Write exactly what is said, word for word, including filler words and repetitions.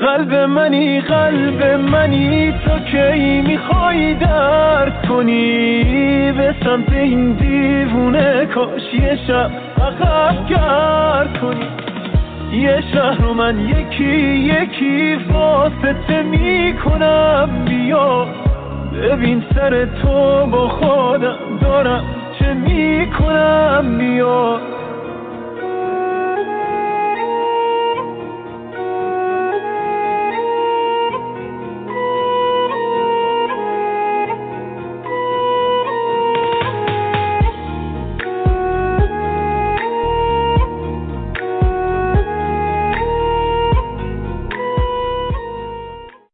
قلب منی قلب منی تو کی میخوای درد کنی به سمت این دیوونه کاش یه شب عقب گرد کنی یه شهر رو من یکی یکی واسطه میکنم بیا ببین سر تو با خودم دارم چه میکنم بیا